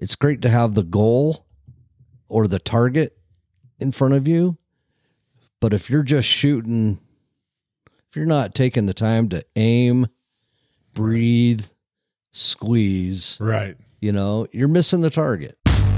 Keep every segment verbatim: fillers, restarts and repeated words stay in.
it's great to have the goal or the target in front of you. But if you're just shooting, if you're not taking the time to aim, breathe, squeeze, right, you know, you're missing the target.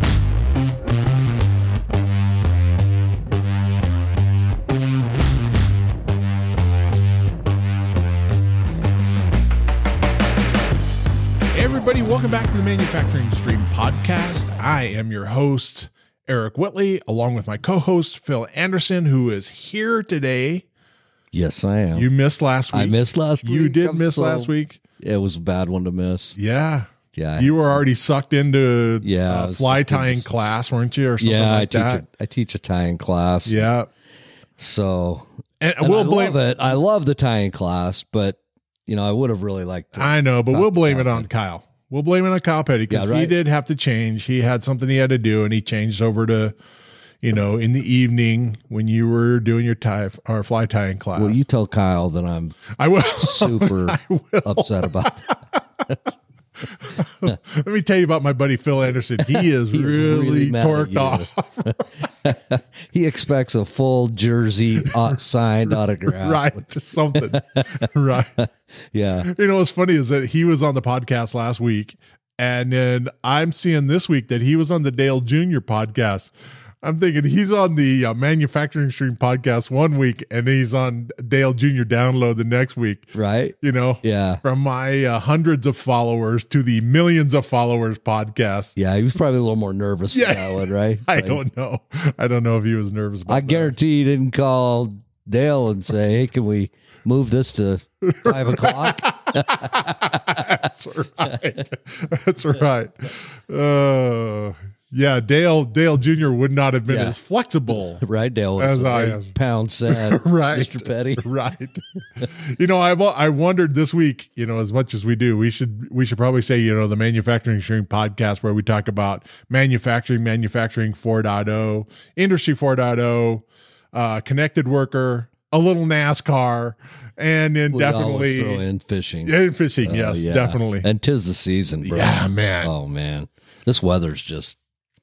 Everybody, welcome back to the Manufacturing Stream Podcast. I am your host, Eric Whitley, along with my co-host, Phil Anderson, who is here today. Yes, I am. You missed last week. I missed last week. You did I'm miss so, last week. It was a bad one to miss. Yeah. Yeah. You were already sucked into yeah, uh, fly tying into, class, weren't you? Or something yeah, like I teach that. A, I teach a tying class. Yeah. So, and, and we'll I blame love it. I love the tying class, but, you know, I would have really liked to. I know, but we'll blame it on Kyle. We'll blame it on Kyle Petty because yeah, right. he did have to change. He had something he had to do, and he changed over to, you know, in the evening when you were doing your tie or fly tying class. Well, you tell Kyle that I'm I will. super I will. upset about that. Let me tell you about my buddy Phil Anderson. He is He is really, really mad at torqued you. off. He expects a full jersey uh, signed autograph. Right. Just something. Right. Yeah. You know, what's funny is that he was on the podcast last week, and then I'm seeing this week that he was on the Dale Junior podcast. I'm thinking he's on the uh, Manufacturing Stream podcast one week, and he's on Dale Junior Download the next week. Right. You know, Yeah. from my uh, hundreds of followers to the millions of followers podcast. Yeah. He was probably a little more nervous Yeah. for that one, right? I Like, don't know. I don't know if he was nervous about I that. guarantee he didn't call Dale and say, hey, can we move this to five o'clock? That's right. That's right. Uh, yeah, Dale Dale Junior would not have been Yeah. as flexible. Right, Dale was As a I eight am. pound said, Right. Mister Petty. Right. You know, I've I wondered this week, you know, as much as we do, we should we should probably say, you know, the Manufacturing Stream podcast where we talk about manufacturing, manufacturing four point oh, Industry four point oh, uh, connected worker, a little NASCAR, and then We definitely always throw in fishing. and fishing. Uh, yes, yeah. definitely. And 'tis the season, bro. Yeah, man. Oh, man. This weather's just,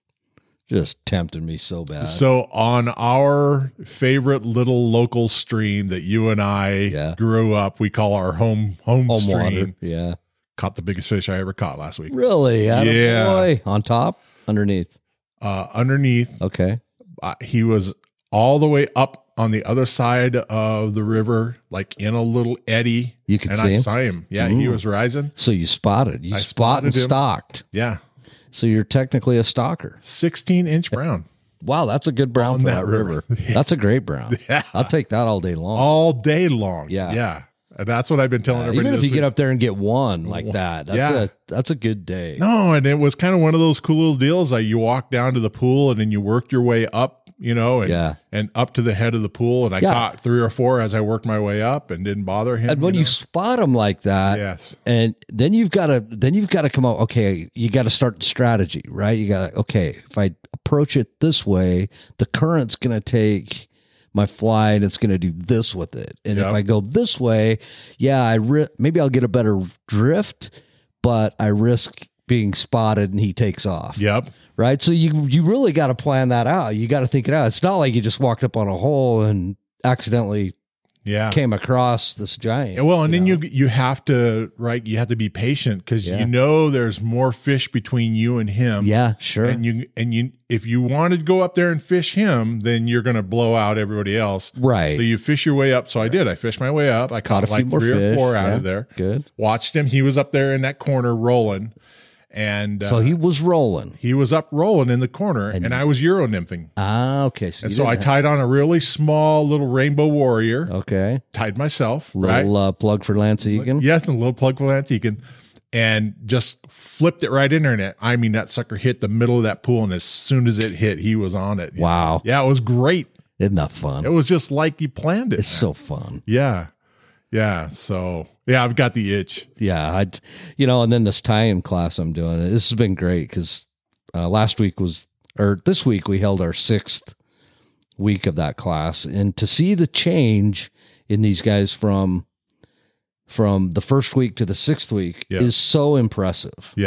just tempting me so bad. So on our favorite little local stream that you and I Yeah. grew up, we call our home home, Home stream. water. Yeah. Caught the biggest fish I ever caught last week. Really? Yeah. Boy. On top? Underneath? Uh, underneath, Okay. uh, he was all the way up on the other side of the river, like in a little eddy. You could and see I him? saw him. Yeah, he Ooh. was rising. So you spotted. You I spot and spotted him. stalked. Yeah, So you're technically a stalker. sixteen inch brown Wow, that's a good brown On for that that river. river. That's a great brown. Yeah. I'll take that all day long. all day long. Yeah. yeah, and that's what I've been telling Uh, everybody. even if this you get week. up there and get one like that, that's Yeah. a that's a good day. No, and it was kind of one of those cool little deals. Like you walk down to the pool and then you work your way up, you know, and Yeah. and up to the head of the pool. And I Yeah. caught three or four as I worked my way up and didn't bother him. And when you, know? spot them like that, yes, and then you've got to then you've got to come out. Okay, you got to start the strategy, right? You got okay. If I approach it this way, the current's going to take my fly and it's going to do this with it. And Yep. if I go this way, yeah, I ri- maybe I'll get a better drift, but I risk being spotted and he takes off. yep, Right. So you you really got to plan that out. You got to think it out. It's not like you just walked up on a hole and accidentally yeah. came across this giant. Yeah, well, and then know? you you have to right. You have to be patient because Yeah. you know there's more fish between you and him. Yeah, sure. and you and you if you want to go up there and fish him, then you're going to blow out everybody else. Right. So you fish your way up. So I did. I fished my way up. I Caught caught a few like more three fish. or four out Yeah, of there. Good. Watched him. He was up there in that corner rolling, and uh, So he was rolling. he was up rolling in the corner, and, I was Euro nymphing. Ah, okay. So, And you so I didn't tied on a really small little rainbow warrior. have- okay. Tied myself. right. Little uh, plug for Lance Egan. Yes, and a little plug for Lance Egan, and just flipped it right in there. And it, I mean, that sucker hit the middle of that pool, and as soon as it hit, he was on it. Wow. Yeah, it was great. Isn't that fun? It was just like you planned it. It's so fun. Yeah. Yeah. So, yeah, I've got the itch. Yeah. I, you know, and then this tie-in class I'm doing, this has been great because uh, last week was, or this week we held our sixth week of that class. And to see the change in these guys from, from the first week to the sixth week Yeah. is so impressive. Yeah.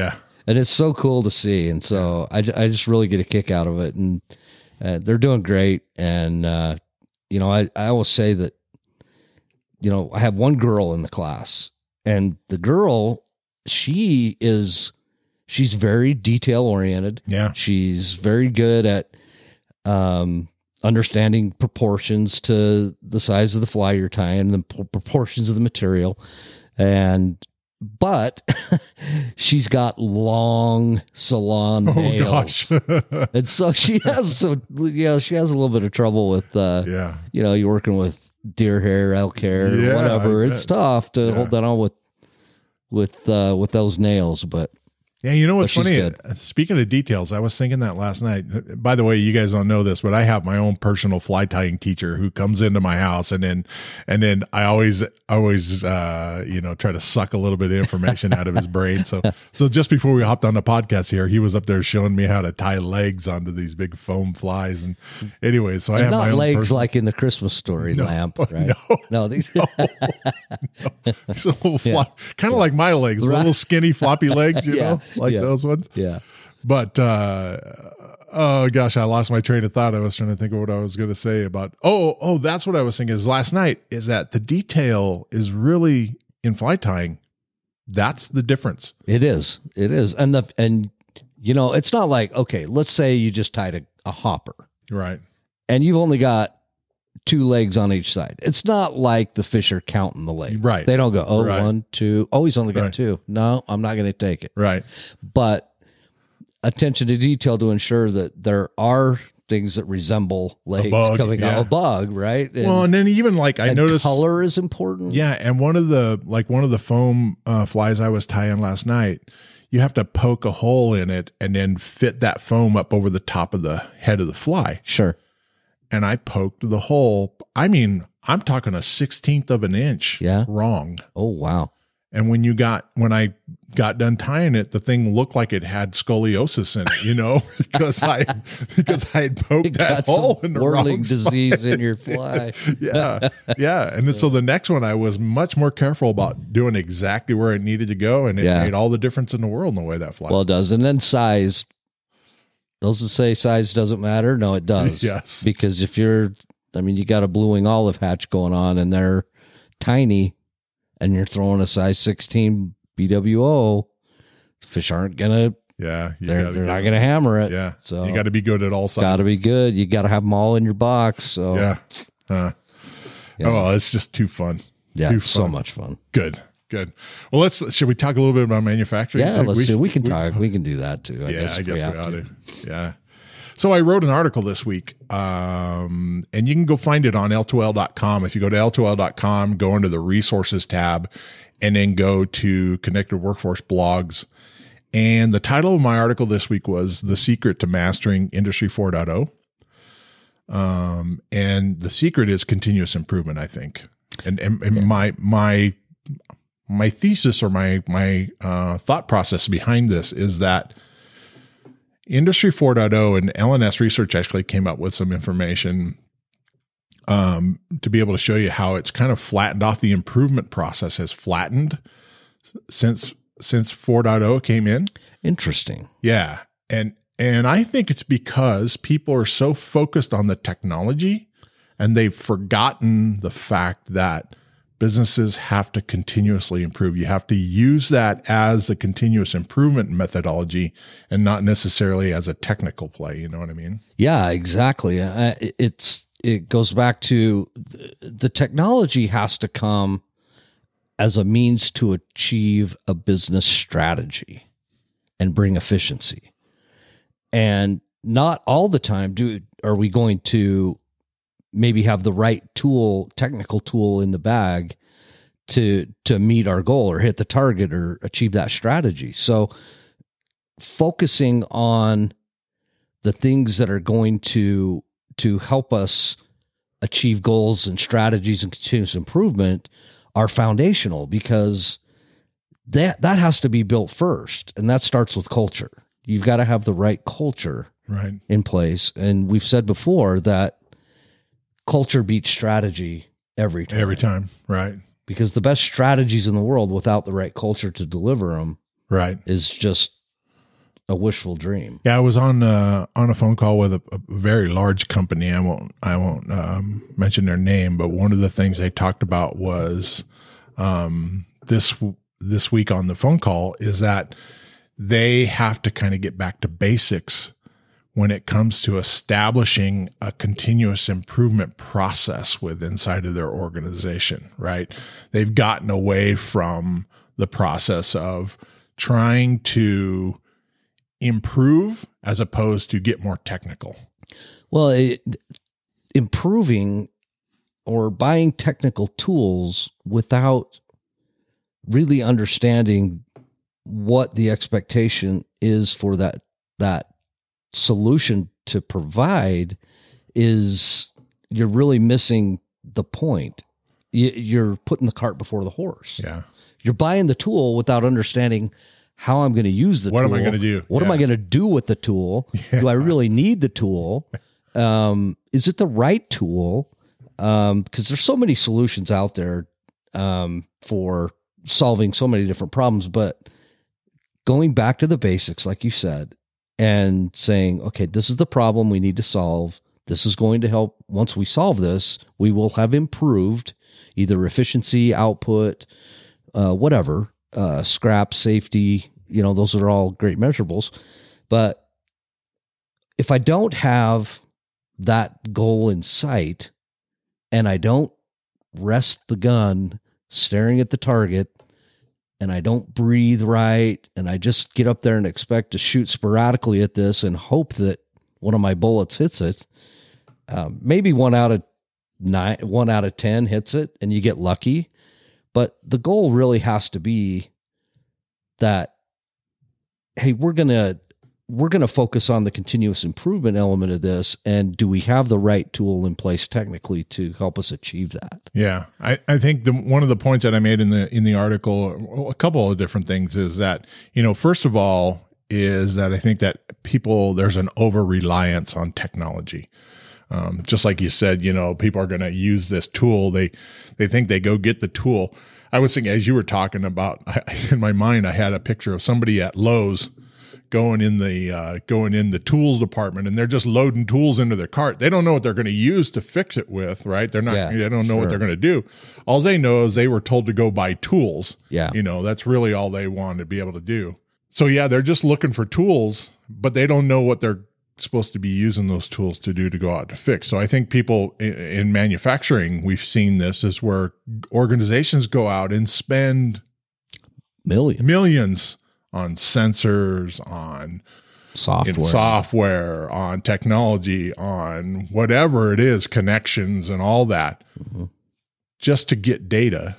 and it's so cool to see. And so I, I just really get a kick out of it, and uh, they're doing great. And, uh, you know, I, I always say that, you know, I have one girl in the class, and the girl, she is, she's very detail oriented. Yeah. She's very good at, um, understanding proportions to the size of the fly you're tying, the p- proportions of the material. And, but she's got long salon Oh nails. gosh. And so she has some, you know, she has a little bit of trouble with, uh, Yeah. you know, you're working with deer hair, elk hair, Yeah, whatever. I It's bet. tough to Yeah. hold that on with, with, uh, with those nails, but Yeah, you know what's But she's funny? good. Speaking of details, I was thinking that last night. By the way, you guys don't know this, but I have my own personal fly tying teacher who comes into my house, and then and then I always always uh, you know try to suck a little bit of information out of his brain. So so just before we hopped on the podcast here, he was up there showing me how to tie legs onto these big foam flies. And anyway, so I and have my not own legs personal, like in the Christmas Story lamp, right? no. No, these, so little flop, kind of like my legs, the Right. little skinny floppy legs, you Yeah, know, like yeah. those ones. yeah. But uh, oh gosh, I lost my train of thought. I was trying to think of what I was going to say about. Oh, oh, that's what I was thinking. Is last night is that the detail is really in fly tying. That's the difference. It is. It is. And the and you know, it's not like, okay, let's say you just tied a, a hopper Right. and you've only got two legs on each side. It's not like the fish are counting the legs. Right. They don't go, oh, Right. one, two. Oh, he's only got Right. two. No, I'm not going to take it. Right. But attention to detail to ensure that there are things that resemble legs bug, coming yeah. out of a bug, right? And, Well, and then even like I and noticed color is important. Yeah, and one of the like one of the foam uh, flies I was tying last night, you have to poke a hole in it and then fit that foam up over the top of the head of the fly. Sure. And I poked the hole. I mean, I'm talking a sixteenth of an inch Yeah. wrong. Oh, wow. And when you got when I got done tying it, the thing looked like it had scoliosis in it, you know, because I because I had poked You that got some hole in the whirling wrong spot. disease in your fly. yeah, yeah. And then, so the next one, I was much more careful about doing exactly where it needed to go, and it Yeah. made all the difference in the world in the way that fly. Well, it does. And then size. Those that say size doesn't matter. No, it does. Yes. Because if you're, I mean, you got a blue wing olive hatch going on and they're tiny and you're throwing a size sixteen B W O, fish aren't going to, yeah, you they're, gotta they're get- not going to hammer it. Yeah, So you got to be good at all sizes. got to be good. You got to have them all in your box. So Yeah. Uh, yeah, Oh, well, it's just too fun. yeah too so fun. much fun. Good, good. Well, let's. Should we talk a little bit about manufacturing? Yeah, let's we, do. We can we- talk. We can do that too. I yeah, guess I if guess we, have ought to. to. Yeah. So I wrote an article this week, um, and you can go find it on L two L dot com. If you go to L two L dot com, go into the resources tab, and then go to Connected Workforce Blogs. And the title of my article this week was "The Secret to Mastering Industry four point oh." Um, and the secret is continuous improvement, I think. And, and, and Yeah. my my my thesis or my my uh, thought process behind this is that Industry four point oh and L N S Research actually came up with some information um, to be able to show you how it's kind of flattened off. The improvement process has flattened since since four point oh came in. Interesting. Yeah. And and I think it's because people are so focused on the technology and they've forgotten the fact that businesses have to continuously improve. You have to use that as a continuous improvement methodology and not necessarily as a technical play. You know what I mean? Yeah, exactly. Uh, it- it's it goes back to the, the technology has to come as a means to achieve a business strategy and bring efficiency. And not all the time do are we going to maybe have the right tool, technical tool in the bag to to meet our goal or hit the target or achieve that strategy. So focusing on the things that are going to to help us achieve goals and strategies and continuous improvement are foundational, because that that has to be built first, and that starts with culture. You've got to have the right culture Right. in place, and we've said before that culture beats strategy every time. Every time. Right. Because the best strategies in the world without the right culture to deliver them Right. is just a wishful dream. Yeah, I was on uh, on a phone call with a, a very large company. I won't I won't um, mention their name, but one of the things they talked about was um, this this week on the phone call is that they have to kind of get back to basics when it comes to establishing a continuous improvement process with inside of their organization. Right? They've gotten away from the process of trying to improve as opposed to get more technical. Well, it, improving or buying technical tools without really understanding what the expectation is for that that solution to provide is you're really missing the point. You, you're putting the cart before the horse. Yeah. You're buying the tool without understanding how I'm going to use the what tool. What am I going to do? What yeah. am I going to do with the tool? Yeah. Do I really need the tool? Um, is it the right tool? Um, because there's so many solutions out there um, for solving so many different problems. But going back to the basics, like you said, and saying, okay, this is the problem we need to solve. This is going to help. Once we solve this, we will have improved either efficiency, output, uh, whatever. Uh, scrap, safety, you know, those are all great measurables. But if I don't have that goal in sight and I don't rest the gun staring at the target and I don't breathe right and I just get up there and expect to shoot sporadically at this and hope that one of my bullets hits it, um, maybe one out of nine, one out of ten hits it and you get lucky. But the goal really has to be that, hey, we're going to we're going to focus on the continuous improvement element of this. And do we have the right tool in place technically to help us achieve that? Yeah. I, I think the, one of the points that I made in the, in the article, a couple of different things is that, you know, first of all is that I think that people, there's an over reliance on technology. Um, just like you said, you know, people are going to use this tool. They, they think they go get the tool. I was thinking, as you were talking about, I, in my mind, I had a picture of somebody at Lowe's going in the, uh, going in the tools department, and they're just loading tools into their cart. They don't know what they're going to use to fix it with, right? They're not, yeah, they don't know sure. what they're going to do. All they know is they were told to go buy tools. Yeah. You know, that's really all they want to be able to do. So yeah, they're just looking for tools, but they don't know what they're supposed to be using those tools to do to go out to fix. So I think people in, in manufacturing, we've seen this is where organizations go out and spend millions, millions on sensors, on software, in software, on technology, on whatever it is, connections and all that, mm-hmm. just to get data.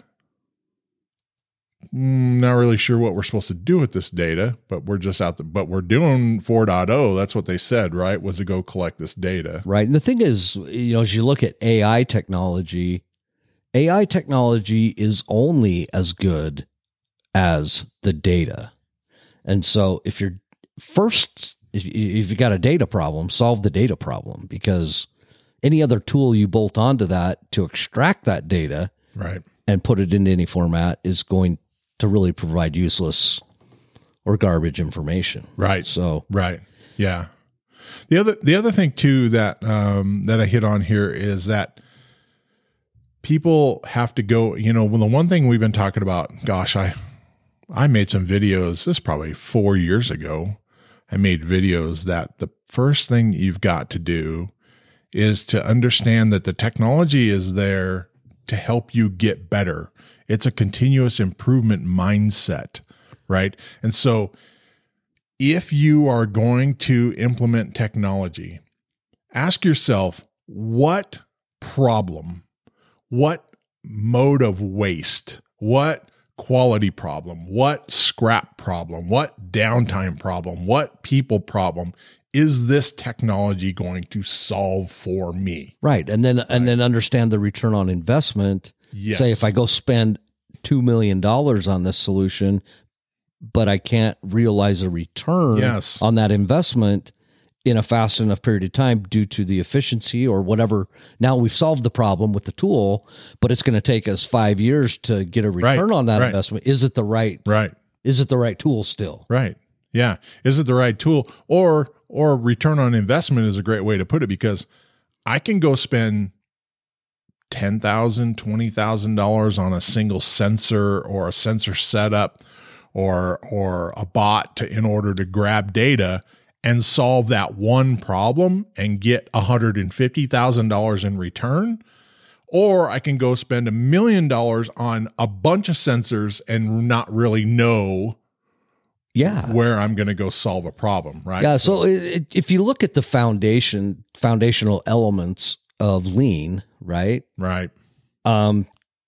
Not really sure what we're supposed to do with this data, but we're just out there, but we're doing four point oh. That's what they said, right? Was to go collect this data. Right. And the thing is, you know, as you look at A I technology, A I technology is only as good as the data. And so if you're first, if, if you got a data problem, solve the data problem, because any other tool you bolt onto that to extract that data right. and put it into any format is going to really provide useless or garbage information. Right. So, right. Yeah. The other, the other thing too, that, um, that I hit on here is that people have to go, you know, well, the one thing we've been talking about, gosh, I, I made some videos, this is probably four years ago. I made videos that the first thing you've got to do is to understand that the technology is there to help you get better. It's a continuous improvement mindset, right? And so if you are going to implement technology, ask yourself, what problem, what mode of waste, what quality problem, what scrap problem, what downtime problem, what people problem is this technology going to solve for me? Right. And then, right. and then understand the return on investment. Yes. Say if I go spend two million dollars on this solution, but I can't realize a return yes. on that investment in a fast enough period of time due to the efficiency or whatever. Now we've solved the problem with the tool, but it's going to take us five years to get a return right. on that right. investment. Is it the right, right. is it the right tool still? Right. Yeah. Is it the right tool? Or or return on investment is a great way to put it, because I can go spend ten thousand dollars, twenty thousand dollars on a single sensor or a sensor setup or or a bot to, in order to grab data and solve that one problem and get one hundred fifty thousand dollars in return. Or I can go spend a million dollars on a bunch of sensors and not really know yeah. where I'm going to go solve a problem, right? Yeah. So it, if you look at the foundation, foundational elements of lean, right? Right. Um,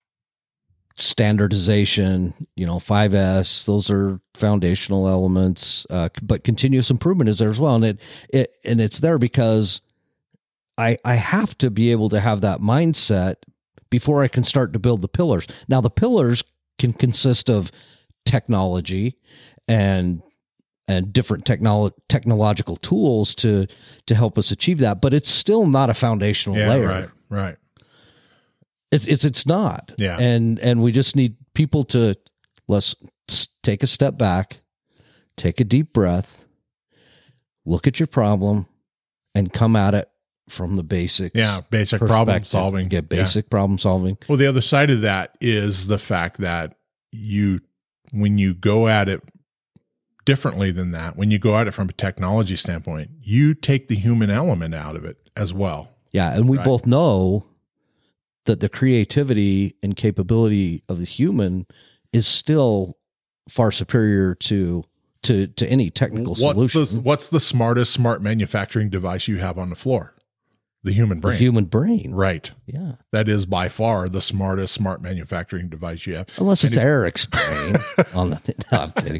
standardization, you know, five S, those are foundational elements, uh, but continuous improvement is there as well. And it, it, and it's there because I, I have to be able to have that mindset before I can start to build the pillars. Now the pillars can consist of technology and, and different technolo- technological tools to, to help us achieve that, but it's still not a foundational Yeah, layer. right, right. It's, it's, it's not. Yeah. And, and we just need people to, let's take a step back, take a deep breath, look at your problem, and come at it from the basics. Yeah, basic problem perspective. solving. Get basic Yeah. problem solving. Well, the other side of that is the fact that you, when you go at it differently than that, when you go at it from a technology standpoint, you take the human element out of it as well. Yeah, and we Right. both know that the creativity and capability of the human is still far superior to to to any technical What's solution. the what's the smartest smart manufacturing device you have on the floor? The human the brain. human brain. Right. Yeah. That is by far the smartest smart manufacturing device you have. Unless it's And it- Eric's brain on the thing. No, I'm kidding.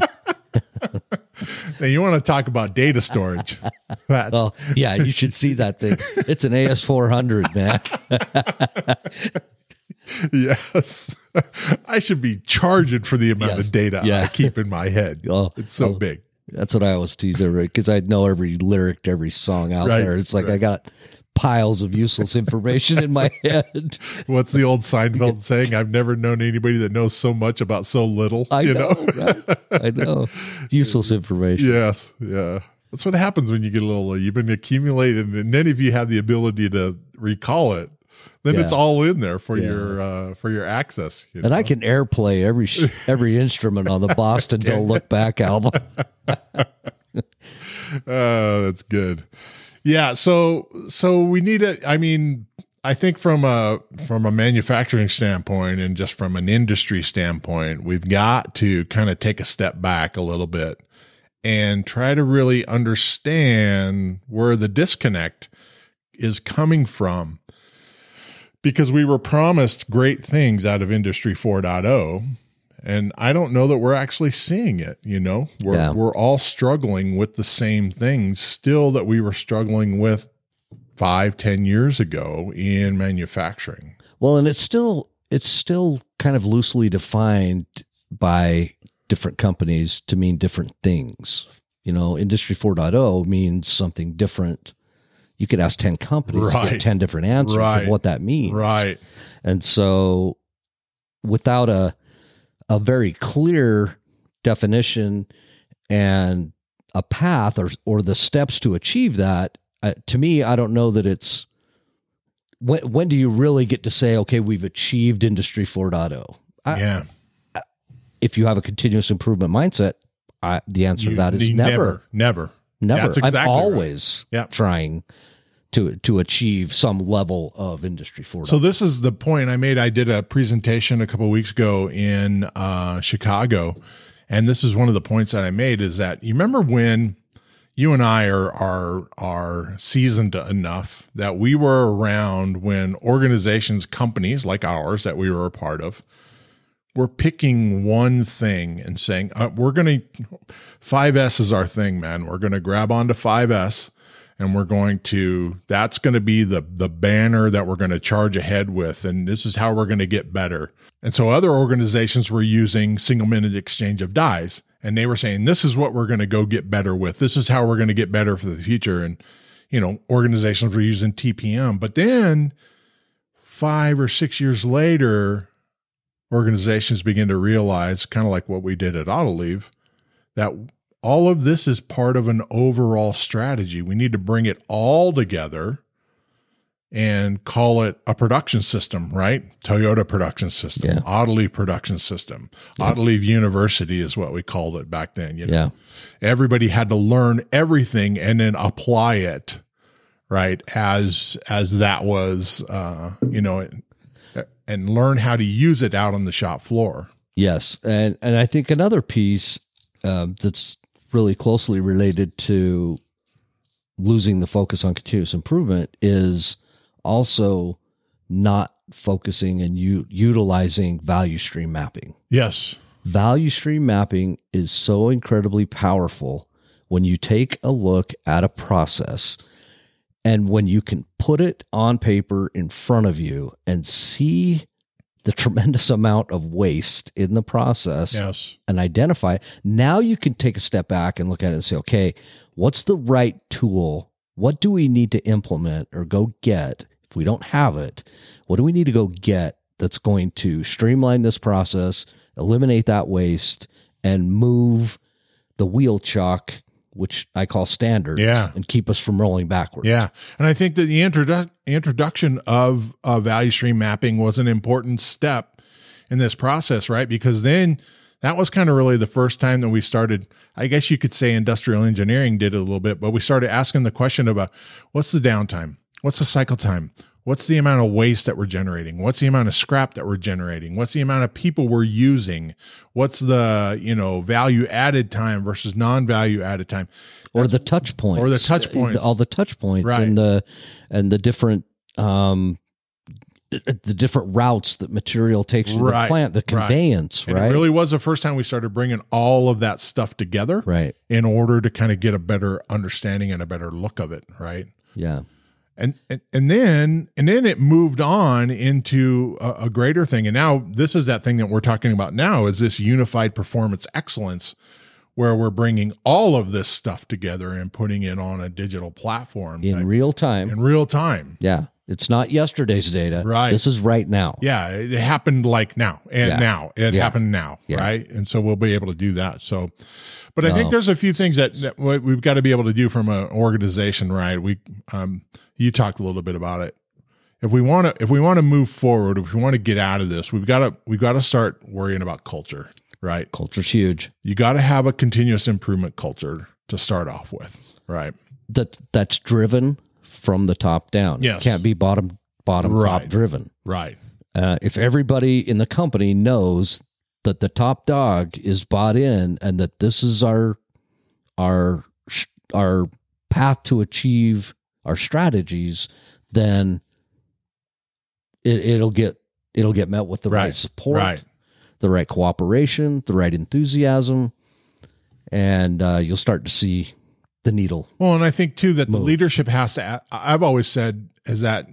Now you want to talk about data storage. That's, Well, yeah, you should see that thing. It's an A S four hundred, man. yes. I should be charging for the amount Yes. of data Yeah. I keep in my head. Oh, It's so oh. big. That's what I always tease everybody, because I know every lyric to every song out Right, there. It's like right. I got piles of useless information in my head. What's the old Seinfeld saying? I've never known anybody that knows so much about so little. I you know, know? right? I know. Useless information. Yes. Yeah. That's what happens when you get a little, you've been accumulating, and then if you have the ability to recall it, then Yeah. it's all in there for Yeah. your, uh, for your access. You And know? I can airplay every sh- every instrument on the Boston Don't Look Back album. Oh, that's good. Yeah. So, so we need a, I mean, I think from a, from a manufacturing standpoint and just from an industry standpoint, we've got to kind of take a step back a little bit and try to really understand where the disconnect is coming from, because we were promised great things out of Industry four point oh. And I don't know that we're actually seeing it. You know, we're, Yeah. we're all struggling with the same things still that we were struggling with five, ten years ago in manufacturing. Well, and it's still it's still kind of loosely defined by different companies to mean different things. You know, Industry four point oh means something different. You could ask ten companies to Right. get ten different answers Right. of what that means. Right. And so without a a very clear definition and a path or or the steps to achieve that, uh, to me, I don't know that it's when when do you really get to say, okay, we've achieved Industry four point oh? I, Yeah. If you have a continuous improvement mindset, I, the answer to You- that is you never, Never. never. That's exactly I'm right. always Yeah. trying to to achieve some level of Industry four point oh. So this is the point I made. I did a presentation a couple of weeks ago in uh, Chicago, and this is one of the points that I made, is that you remember when you and I are are are seasoned enough that we were around when organizations, companies like ours that we were a part of, were picking one thing and saying, uh, we're going to, five S is our thing, man. We're going to grab onto five S. And we're going to, that's going to be the, the banner that we're going to charge ahead with. And this is how we're going to get better. And so other organizations were using single minute exchange of dies. And they were saying, this is what we're going to go get better with. This is how we're going to get better for the future. And, you know, organizations were using T P M. But then five or six years later, organizations begin to realize, kind of like what we did at Autoliv, that all of this is part of an overall strategy. We need to bring it all together and call it a production system, right? Toyota production system, Yeah. Autoliv production system. Yeah. Autoliv University is what we called it back then. You know? Yeah. Everybody had to learn everything and then apply it, right? As, as that was, uh, you know, and learn how to use it out on the shop floor. Yes. And, and I think another piece uh, that's really closely related to losing the focus on continuous improvement is also not focusing and u- utilizing value stream mapping. Yes. Value stream mapping is so incredibly powerful when you take a look at a process and when you can put it on paper in front of you and see the tremendous amount of waste in the process. Yes. And identify. Now you can take a step back and look at it and say, okay, what's the right tool? What do we need to implement or go get? If we don't have it, what do we need to go get that's going to streamline this process, eliminate that waste, and move the wheel chuck, which I call standard, Yeah. and keep us from rolling backwards? Yeah. And I think that the introdu- introduction of uh, value stream mapping was an important step in this process, right? Because then that was kind of really the first time that we started, I guess you could say industrial engineering did it a little bit, but we started asking the question about what's the downtime? What's the cycle time? What's the amount of waste that we're generating? What's the amount of scrap that we're generating? What's the amount of people we're using? What's the, you know, value added time versus non-value added time? Or the touch points. Or the touch points. All the touch points Right. and the and the different um the different routes that material takes to Right. the plant, the Right. conveyance, And right? it really was the first time we started bringing all of that stuff together Right. in order to kind of get a better understanding and a better look of it, right? Yeah. And, and and then and then it moved on into a, a greater thing. And now this is that thing that we're talking about now is this unified performance excellence, where we're bringing all of this stuff together and putting it on a digital platform In like, real time. in real time. Yeah. It's not yesterday's data. Right. This is right now. Yeah, it happened like now and Yeah. now. It Yeah. happened now, Yeah. right? And so we'll be able to do that. So, but I No. think there's a few things that, that we- we've got to be able to do from an organization, right? We, um, you talked a little bit about it. If we want to, if we want to move forward, if we want to get out of this, we've got to, we've got to start worrying about culture, right? Culture's huge. You got to have a continuous improvement culture to start off with, right? That that's driven from the top down. Yes. It can't be bottom bottom Right. top driven. Right. Uh, if everybody in the company knows that the top dog is bought in and that this is our our our path to achieve our strategies, then it, it'll get it'll get met with the right, Right. support, Right. the right cooperation, the right enthusiasm, and uh, you'll start to see the needle. Well, and I think too that the Move. leadership has to, I've always said is that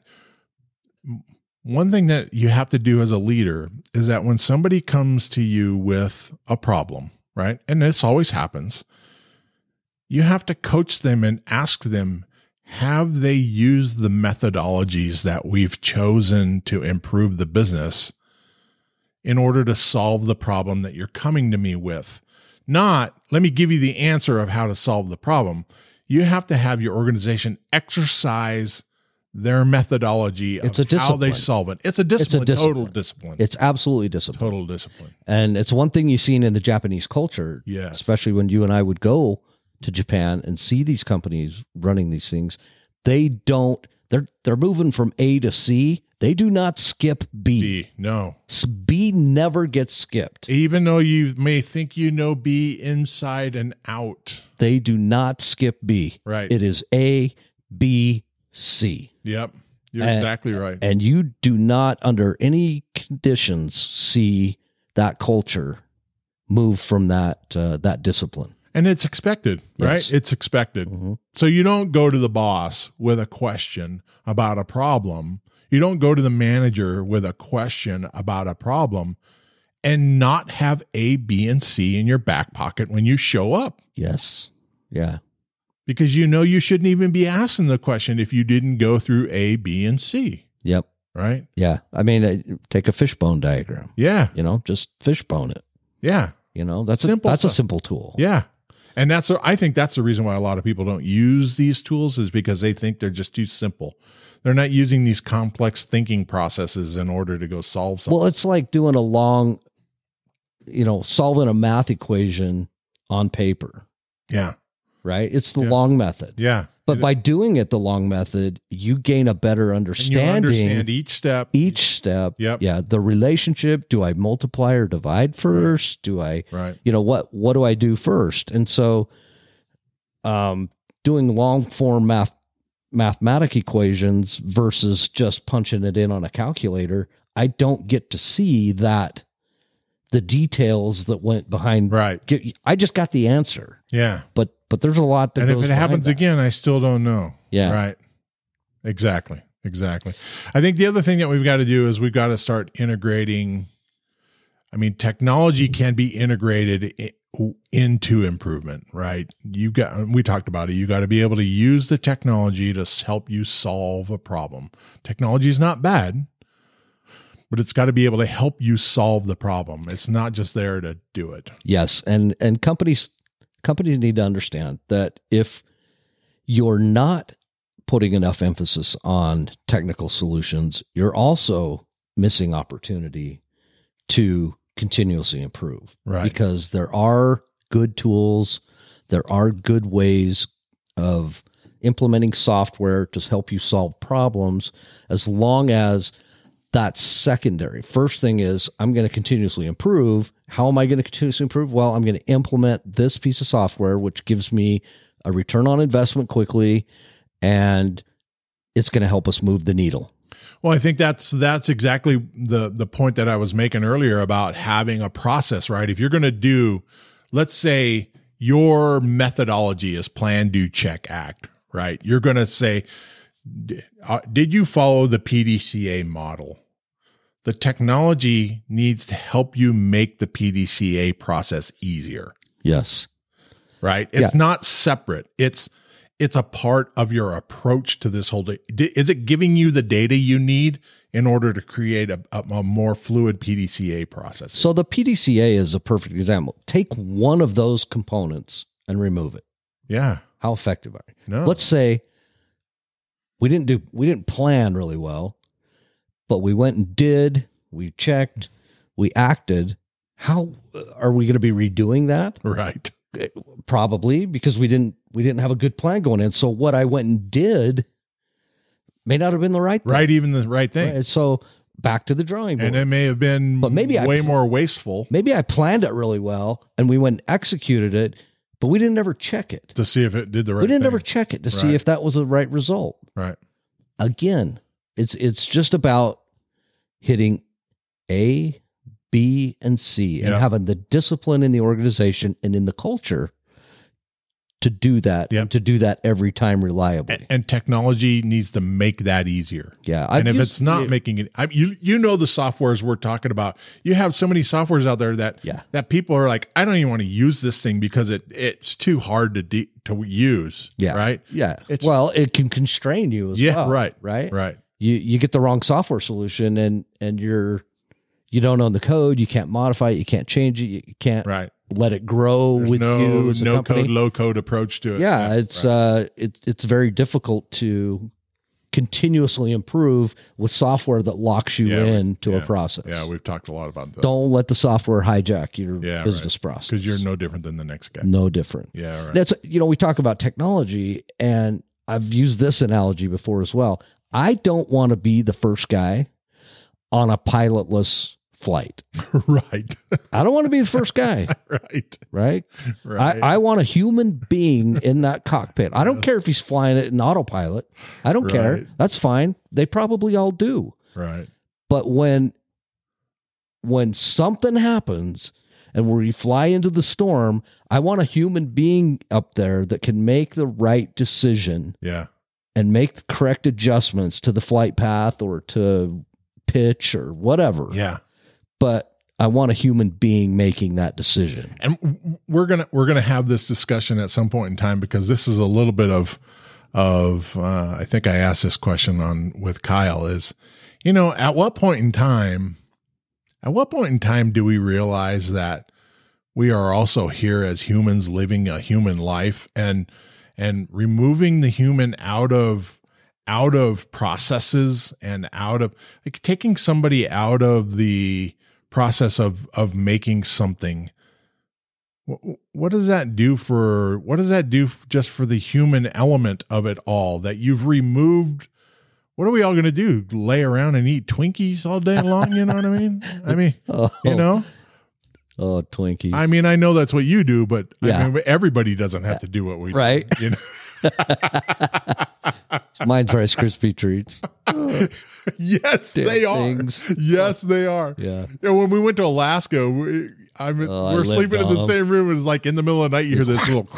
one thing that you have to do as a leader is that when somebody comes to you with a problem, right? And this always happens, you have to coach them and ask them, have they used the methodologies that we've chosen to improve the business in order to solve the problem that you're coming to me with? Not, let me give you the answer of how to solve the problem. You have to have your organization exercise their methodology of It's a how they discipline. solve it. It's a discipline, discipline. total discipline. It's absolutely discipline. total discipline. And it's one thing you've seen in the Japanese culture, Yes. especially when you and I would go to Japan and see these companies running these things. They don't, they're, they're moving from A to C. They do not skip B. B, no. S- B never gets skipped. Even though you may think you know B inside and out. They do not skip B. Right. It is A, B, C. Yep. You're And- exactly right. And you do not, under any conditions, see that culture move from that uh, that discipline. And it's expected, right? Yes. It's expected. Mhm. So you don't go to the boss with a question about a problem. You don't go to the manager with a question about a problem and not have A, B, and C in your back pocket when you show up, Yes. Yeah. because you know you shouldn't even be asking the question if you didn't go through A, B, and C, Yep. right? Yeah. I mean, uh, take a fishbone diagram. Yeah. You know, just fishbone it. Yeah. You know, that's Simple a, that's a stuff. simple tool. Yeah. And that's, I think that's the reason why a lot of people don't use these tools, is because they think they're just too simple. They're not using these complex thinking processes in order to go solve something. Well, it's like doing a long, you know, solving a math equation on paper, Yeah. right? It's the Yeah. long method. Yeah. But It- by doing it the long method, you gain a better and you understanding understand each step. each step. Yep. Yeah. The relationship. Do I multiply or divide first? Do I, Right. you know, what, what do I do first? And so, um, doing long form math, mathematic equations versus just punching it in on a calculator, I don't get to see that the details that went behind. Right. Get, I just got the answer, Yeah. but, but there's a lot that And if goes it behind happens that. again, I still don't know. Yeah. Right. Exactly. Exactly. I think the other thing that we've got to do is we've got to start integrating. I mean, technology can be integrated i- into improvement, right? You got, we talked about it. You got to be able to use the technology to s- help you solve a problem. Technology is not bad, but it's got to be able to help you solve the problem. It's not just there to do it. Yes, and and companies companies need to understand that if you're not putting enough emphasis on technical solutions, you're also missing opportunity to continuously improve. Right. Because there are good tools, there are good ways of implementing software to help you solve problems, as long as that's secondary. First thing is, I'm going to continuously improve. How am I going to continuously improve? Well, I'm going to implement this piece of software, which gives me a return on investment quickly, and it's going to help us move the needle. Well, I think that's that's exactly the the point that I was making earlier about having a process, right? If you're going to do, let's say your methodology is plan, do, check, act, right? You're going to say, uh, did you follow the P D C A model? The technology needs to help you make the P D C A process easier, Yes. right? It's Yeah. not separate. It's it's a part of your approach to this whole day. Is it giving you the data you need in order to create a, a, a more fluid P D C A process? So the P D C A is a perfect example. Take one of those components and remove it. Yeah. How effective are you? No. Let's say we didn't do we didn't plan really well, but we went and did, we checked, we acted. How are we going to be redoing that? Right. Probably, because we didn't we didn't have a good plan going in. So what I went and did may not have been the right thing. Right. Even the right thing. Right? So back to the drawing board. And it may have been But maybe I way pl- more wasteful Maybe I planned it really well and we went and executed it, but we didn't ever check it. to see if it did the right we didn't thing. ever check it to see Right. if that was the right result. Right. Again, it's it's just about hitting A, B, and C, and Yep. having the discipline in the organization and in the culture to do that, Yep. and to do that every time reliably. And, and technology needs to make that easier. yeah, I've and if used- it's not yeah, making it, I, you you know the softwares we're talking about. You have so many softwares out there that Yeah. that people are like, I don't even want to use this thing because it it's too hard to de- to use. yeah, Right. yeah. It's- well, it can constrain you as Yeah. well. Right. right, Right. You you get the wrong software solution, and and you're you don't own the code. You can't modify it. You can't change it. You can't Right. let it grow There's with no you as a no company. code, low code approach to it. Yeah, it's right. uh, it's it's very difficult to continuously improve with software that locks you Yeah, we- into a yeah, process. yeah. We've talked a lot about that. Don't let the software hijack your Yeah, business process, because you're no different than the next guy. no different. Yeah. Right. That's you know we talk about technology, and I've used this analogy before as well. I don't want to be the first guy on a pilotless flight. right. I don't want to be the first guy, right. right? Right. I, I want a human being in that cockpit. I don't care if he's flying it in autopilot. I don't care. Right. That's fine. They probably all do. right. But when when something happens and we fly into the storm, I want a human being up there that can make the right decision Yeah. and make the correct adjustments to the flight path or to pitch or whatever. Yeah. But I want a human being making that decision. And w- we're gonna we're gonna have this discussion at some point in time, because this is a little bit of of uh, I think I asked this question on with Kyle is, you know, at what point in time, at what point in time do we realize that we are also here as humans living a human life, and and removing the human out of out of processes and out of like taking somebody out of the process of of making something. What, what does that do for what does that do just for the human element of it all, that you've removed? What are we all going to do? Lay around and eat Twinkies all day long? You know what I mean? I mean, Oh. you know, Oh, Twinkies. I mean, I know that's what you do, but Yeah. I mean, everybody doesn't have to do what we Right. do. You know? Mine's Rice Krispie treats. Oh, Yes, damn they are. things. Yes, they are. Yeah. Yeah, when we went to Alaska, we, I mean, Oh, I we're lived sleeping in on the them. same room. It's like in the middle of the night, you hear this little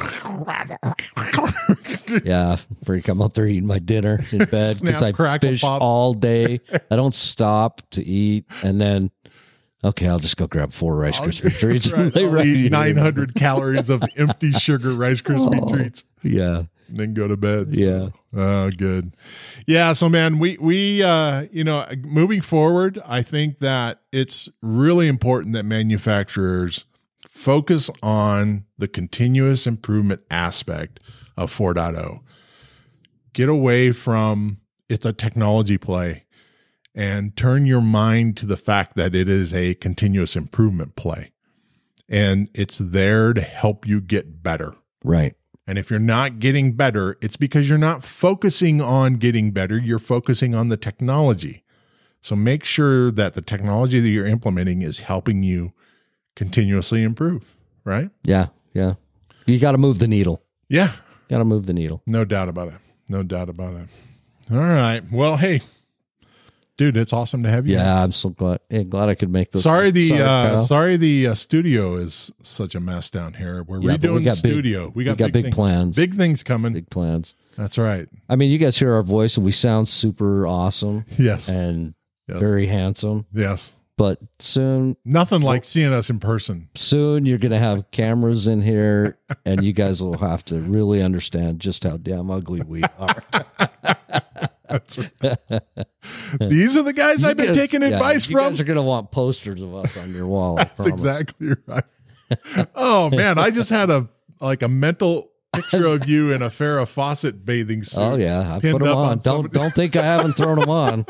Yeah. Freak, I'm up there eating my dinner in bed Snap, because I crackle, fish pop. all day. I don't stop to eat. And then, okay, I'll just go grab four Rice Krispie treats. That's right. and lay I'll right eat here. nine hundred calories of empty sugar Rice Krispie Oh. treats Yeah. and then go to bed. Yeah. Oh, good. Yeah. So, man, we, we, uh, you know, moving forward, I think that it's really important that manufacturers focus on the continuous improvement aspect of four point oh. Get away from it's a technology play and turn your mind to the fact that it is a continuous improvement play. And it's there to help you get better. Right. And if you're not getting better, it's because you're not focusing on getting better. You're focusing on the technology. So make sure that the technology that you're implementing is helping you continuously improve, right? Yeah. Yeah. You got to move the needle. Yeah, Got to move the needle. no doubt about it. No doubt about it. All right. Well, hey, dude, it's awesome to have you. Yeah. I'm so glad. Hey, glad I could make this. Sorry, the Sorry, uh, Kyle. sorry the uh, studio is such a mess down here. We're Yeah, but redoing we got the big- studio. we got, we got big things- plans. Big things coming. Big plans. That's right. I mean, you guys hear our voice and we sound super awesome Yes. and Yes. very handsome. Yes. But soon, Nothing like seeing us in person. soon you're going to have cameras in here and you guys will have to really understand just how damn ugly we are. That's right. These are the guys I've been You guys- taking yeah, advice you from. guys are going to want posters of us on your wall. I That's promise. exactly right. Oh man, I just had a like a mental picture of you in a Farrah Fawcett bathing suit. Oh yeah, I pinned put them up on. on don't somebody- don't think I haven't thrown them on.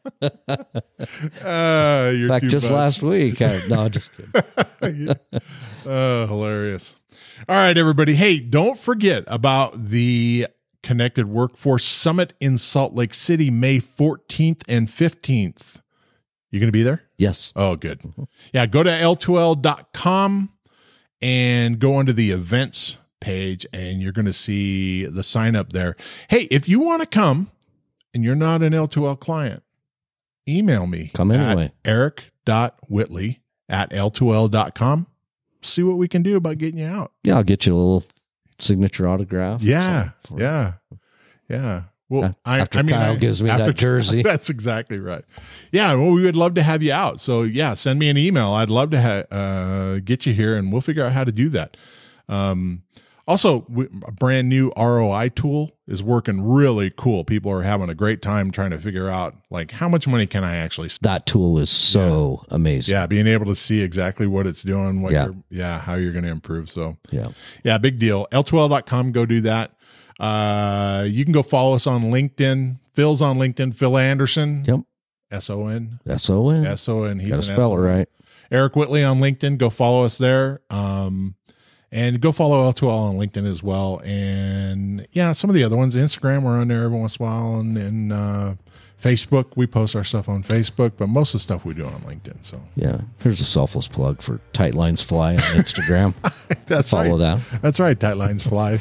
Uh, you're In fact, too just much. last week. I, no, just kidding. Oh, hilarious. All right, everybody. Hey, don't forget about the Connected Workforce Summit in Salt Lake City, May fourteenth and fifteenth. You going to be there? Yes. Oh, good. Yeah, go to L two L dot com and go onto the events page, and you're going to see the sign up there. Hey, if you want to come and you're not an L two L client, email me. Come anyway. At eric dot whitley at L two L dot com. See what we can do about getting you out. Yeah, I'll get you a little signature autograph. Yeah. So, for- Yeah. Yeah. Well, I, After I mean, Kyle I- gives me that after- jersey. That's exactly right. Yeah. Well, we would love to have you out. So yeah, send me an email. I'd love to ha- uh, get you here, and we'll figure out how to do that. Um, also, we, a brand new R O I tool is working really cool. People are having a great time trying to figure out like how much money can I actually spend. That tool is so amazing. Yeah, being able to see exactly what it's doing, what Yeah. you're, yeah, how you're going to improve. So Yeah. yeah, big deal. L two L dot com, go do that. Uh, you can go follow us on LinkedIn. Phil's on LinkedIn. Phil Anderson. Yep. S O N. S O N. S O N. He's Got an to spell S O it N. right. Eric Whitley on LinkedIn. Go follow us there. Um, and go follow L two L on LinkedIn as well. And yeah, some of the other ones. Instagram, we're on there every once in a while. And, and uh, Facebook, we post our stuff on Facebook, but most of the stuff we do on LinkedIn. So Yeah. Here's a selfless plug for Tight Lines Fly on Instagram. that's Follow right. that. That's right. Tight Lines Fly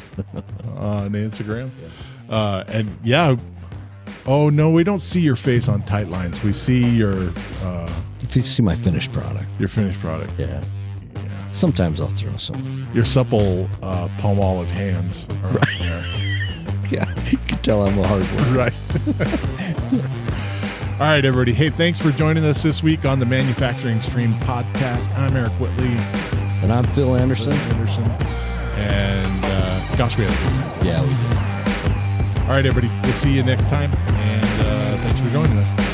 on Instagram. Uh, and yeah. Oh, no, we don't see your face on Tight Lines. We see your uh, If you see my finished product. your finished product. Yeah. Yeah. Sometimes I'll throw some. Your supple uh, palm olive hands are on there. Yeah. You can tell I'm a hard worker. Right. All right, everybody. Hey, thanks for joining us this week on the Manufacturing Stream podcast. I'm Eric Whitley. And I'm Phil Anderson. Anderson. And uh, gosh, we had a good time. Yeah, we did. All right, everybody. We'll see you next time. And uh, thanks for joining us.